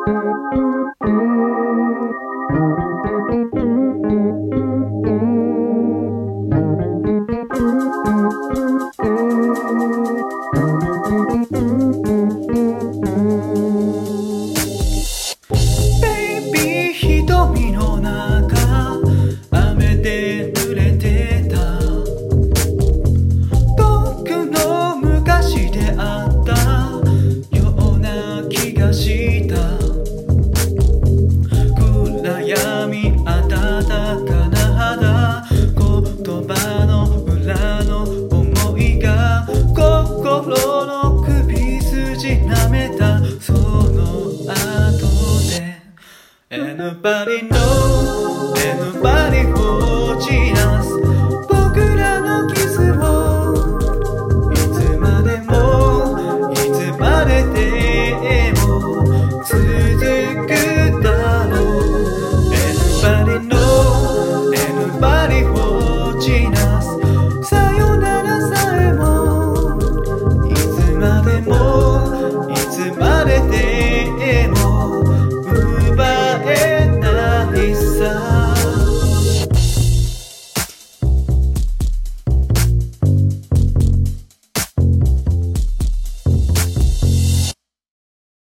瞳の中雨で濡れてた僕の昔であったような気がした暗闇暖かな肌言葉の裏の思いが心の首筋舐めたその後でAnybody know, anybody watch us 僕らのキスをいつまでもいつまででも続くだろう Anybody know, anybody watch us さよならさえもいつまでもいつまででも